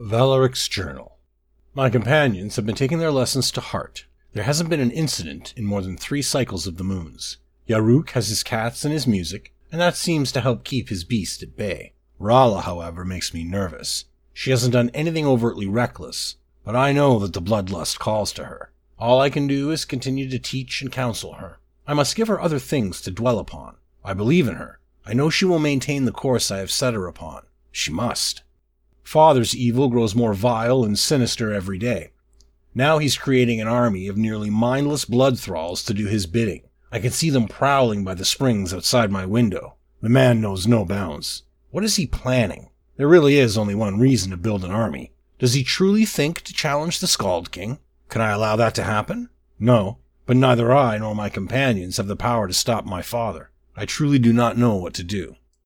Valaric's Journal. My companions have been taking their lessons to heart. There hasn't been an incident in more than 3 cycles of the moons. Yaruk has his cats and his music, and that seems to help keep his beast at bay. Rala, however, makes me nervous. She hasn't done anything overtly reckless, but I know that the bloodlust calls to her. All I can do is continue to teach and counsel her. I must give her other things to dwell upon. I believe in her. I know she will maintain the course I have set her upon. She must. Father's evil grows more vile and sinister every day. Now he's creating an army of nearly mindless blood thralls to do his bidding. I can see them prowling by the springs outside my window. The man knows no bounds. What is he planning? There really is only one reason to build an army. Does he truly think to challenge the Skald King? Can I allow that to happen? No, but neither I nor my companions have the power to stop my father. I truly do not know what to do.